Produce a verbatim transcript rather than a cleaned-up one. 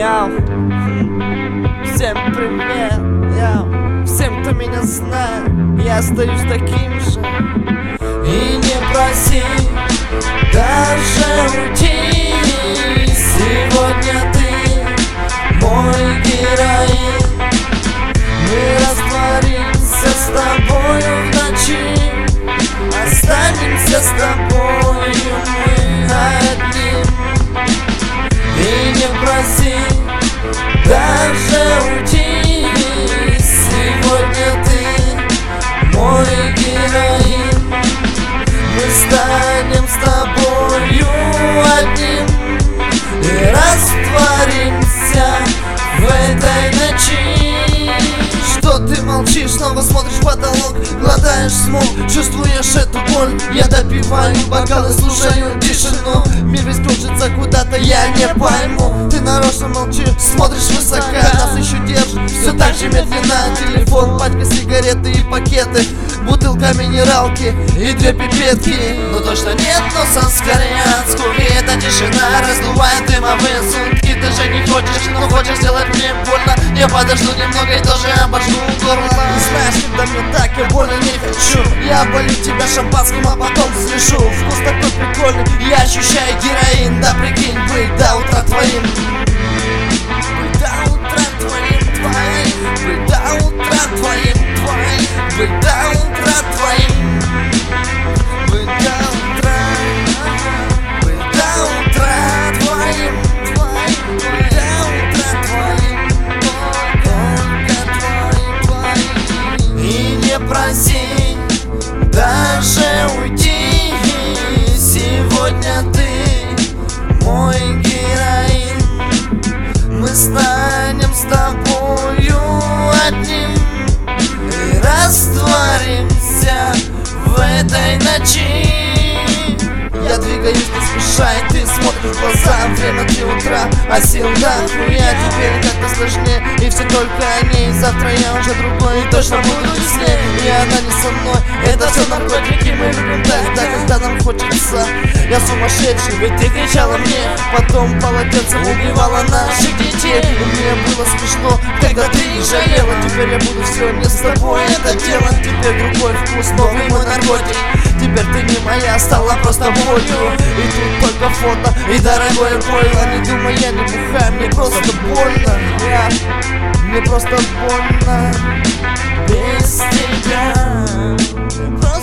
Яу. Всем привет, яу. Всем, кто меня знает, я остаюсь таким же. И не проси даже уйти. Сегодня ты мой героин. Мы растворимся с тобою в ночи. Останемся с тобою мы одни. И не проси даже уйти. Сегодня ты мой героин. Мы станем с тобою одним и растворимся в этой ночи. Что ты молчишь, снова смотришь в потолок, глотаешь смог, чувствуешь эту боль. Я допиваю бокалы, слушаю тишину. Мир весь кружится куда-то, я не пойму. Ты нарочно молчишь, смотришь высоко, нас еще держит все так же медленно. Телефон, пачка, сигареты и пакеты, бутылка минералки и две пипетки. Но точно нет носа скорее от скуки. Эта тишина раздувает дымовые сутки. Ты же не хочешь, но хочешь сделать мне больно. Я подожду немного и тоже обожгу горло. И знаешь, когда мне так, я больно не хочу. Я болю тебя шампанским, а потом слышу. Вкус такой прикольный, я ощущаю героин. Да прикинь, быть до утра твоим. Быть до утра твоим, твоим. Быть до утра твоим, твоим. Быть до утра твоим. Быть до утра. Быть до утра твоим, твоим. Быть до утра твоим. Только твоим, твоим. И не проси даже уйти. Сегодня ты мой героин. Мы станем с тобою одним и растворимся в этой ночи. Я двигаюсь не спеша, и ты смотришь в глаза. Время три утра, а сил нахуя. Теперь как-то сложнее, и все только о ней. Завтра я уже другой, и точно буду с ней. И она не со мной, это все наркотики. Мы любим тогда, когда нам хочется. Я сумасшедший, ведь ты кричала мне. Потом полотенцем убивала наших детей. И мне было смешно, когда ты не жалела. Теперь я буду все не с тобой это делать. Теперь другой вкус, новый мой наркотик. Теперь ты не моя, стала просто болью. И тут только фото и дорогое пойло. Не думай, я не бухаю, мне просто больно. Я... Мне просто больно без тебя. Мне просто